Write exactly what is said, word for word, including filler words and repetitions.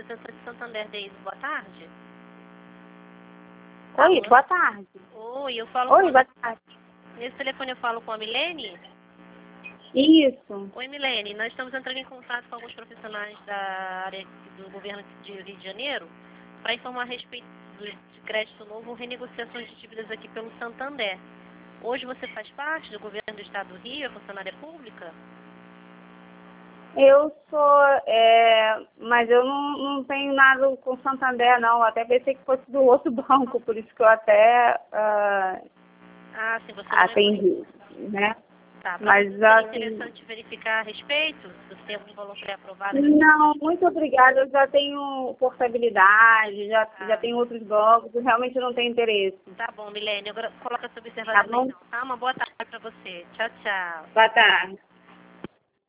representante de Santander, Deise. Boa tarde. Oi, Alô? boa tarde. Oi, eu falo Oi, com... boa tarde. Nesse telefone eu falo com a Milene? Isso. Oi, Milene. Nós estamos entrando em contato com alguns profissionais da área do governo de Rio de Janeiro para informar a respeito do de crédito novo ou renegociações de dívidas aqui pelo Santander. Hoje você faz parte do governo do Estado do Rio, é funcionária pública? Eu sou, é, mas eu não, não tenho nada com Santander, não. Até pensei que fosse do outro banco, por isso que eu até ah, Ah, sim, você não atendi, né? é... Tá, para Mas, você seria assim, interessante verificar a respeito, se você tem algum valor pré-aprovado. não, muito obrigada. Eu já tenho portabilidade, já, Tá. já tenho outros bancos, e realmente não tenho interesse. Tá bom, Milene. Agora coloca essa Tá observação bom? então, tá? Uma boa tarde para você. Tchau, tchau. Boa tarde.